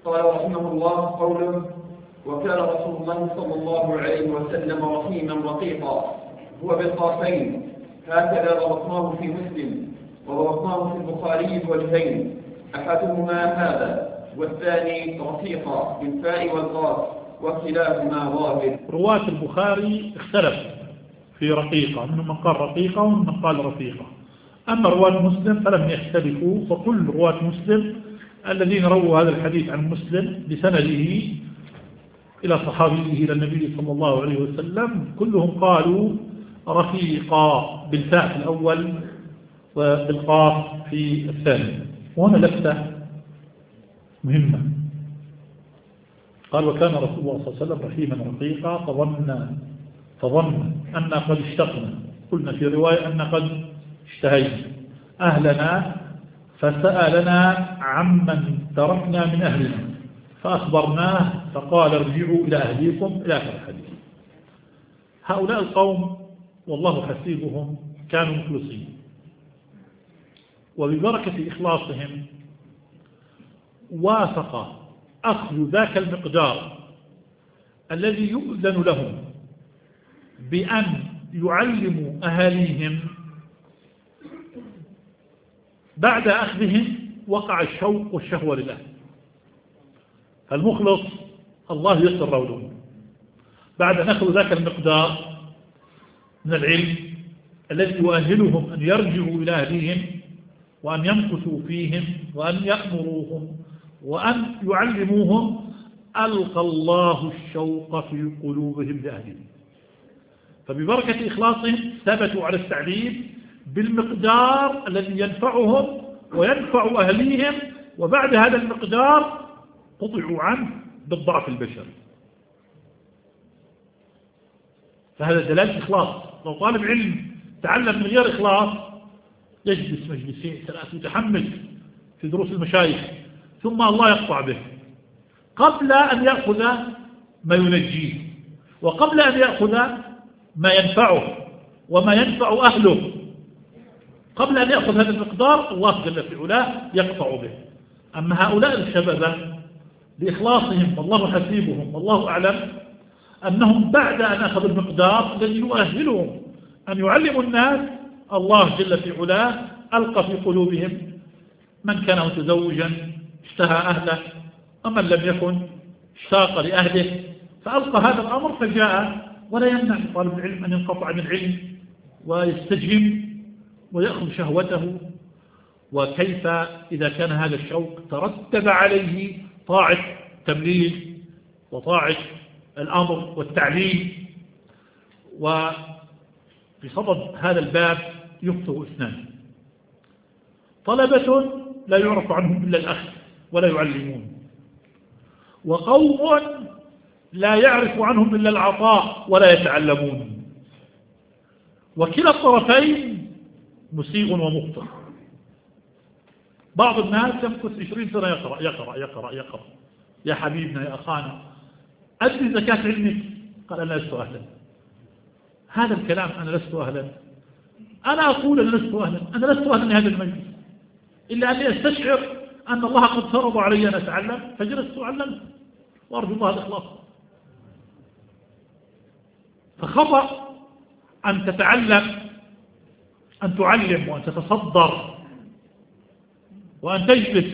قال رحمه الله قوله: وكان رسول الله صلى الله عليه وسلم رحيما رقيقا، هو بالقافين، هكذا ضبطناه في مسلم، وضبطناه في البخاري بوجهين، أحدهما هذا والثاني رقيقا بالفاء والقاف، وكلاهما ظاهر. رواة البخاري اختلف في رقيقة، منهم من قال رقيقة ومن من قال رفيقة. أما رواة مسلم فلم يختلفوا، فكل رواة مسلم الذين رووا هذا الحديث عن مسلم بسنده إلى صحابيه إلى النبي صلى الله عليه وسلم كلهم قالوا رفيقا بالفاء في الأول وبالقاف في الثاني. وهنا لفتة مهمة، قال: وكان رسول الله صلى الله عليه وسلم رحيما رقيقا فظن أن قد اشتقنا، قلنا في رواية أن قد اشتهينا أهلنا، فسألنا عمن تركنا من أهلنا فأخبرناه فقال: ارجعوا إلى أهليكم، إلى آخر الحديث. هؤلاء القوم والله حسيبهم كانوا مخلصين، وببركة إخلاصهم وافق أخذ ذاك المقدار الذي يؤذن لهم بأن يعلموا أهاليهم. بعد أخذهم وقع الشوق والشهوة لله، المخلص الله يسر له بعد أن أخذوا ذاك المقدار من العلم الذي يؤهلهم أن يرجعوا إلى أهليهم وأن يمكثوا فيهم وأن يأمروهم وأن يعلموهم، ألقى الله الشوق في قلوبهم لأهلهم، فببركة إخلاصهم ثبتوا على التعليم بالمقدار الذي ينفعهم وينفع أهليهم، وبعد هذا المقدار قطعوا عنه بالضعف البشري. فهذا دلالة إخلاص. لو طالب علم تعلم من غير إخلاص يجلس مجلسين ثلاث متحمس في دروس المشايخ، ثم الله يقطع به قبل أن يأخذ ما ينجيه، وقبل أن يأخذ ما ينفعه وما ينفع أهله، قبل أن يأخذ هذا المقدار الله جل في علاه يقطع به. أما هؤلاء الشباب بإخلاصهم والله حسيبهم والله أعلم أنهم بعد أن أخذوا المقدار الذي يؤهلهم أن يعلموا الناس، الله جل في علاه ألقى في قلوبهم، من كان متزوجا اشتهى أهله، ومن لم يكن اشتاق لأهله، فألقى هذا الأمر فجاء. ولا يمنع طالب العلم أن ينقطع من العلم ويستجم ويأخذ شهوته، وكيف إذا كان هذا الشوق ترتب عليه طاعة التبليغ وطاعة الأمر والتعليم. وبصدد هذا الباب يخطئ اثنان: طلبة لا يعرف عنهم إلا الأخذ ولا يعلمون، وقوم لا يعرف عنهم إلا العطاء ولا يتعلمون. وكلا الطرفين مسيء ومخطئ. بعض الناس يمكث 20 سنة يقرأ يقرأ يقرأ يقرأ، يا حبيبنا يا أخانا أدري زكاة علمك، قال أنا لست أهلا. هذا الكلام أنا لست أهلا، أنا أقول أنا لست أهلا، أنا لست أهلا لهذا المجلس، إلا أني أستشعر أن الله قد فرض علي أن أتعلم فجلست وعلمت، وأرجو الله الإخلاص. فخطأ أن تتعلم، أن تعلم وأن تتصدر وأن تجلس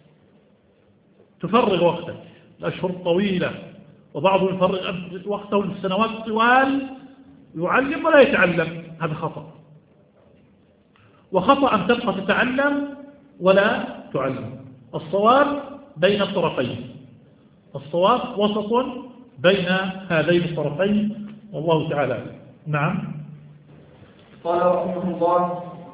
تفرغ وقتك الأشهر الطويلة، وبعضهم يفرغ وقته للسنوات الطوال يعلم ولا يتعلم، هذا خطأ. وخطأ أن تبقى تتعلم ولا تعلم. الصواب بين الطرفين، الصواب وسط بين هذين الطرفين، والله تعالى. نعم. قال رحمه الله: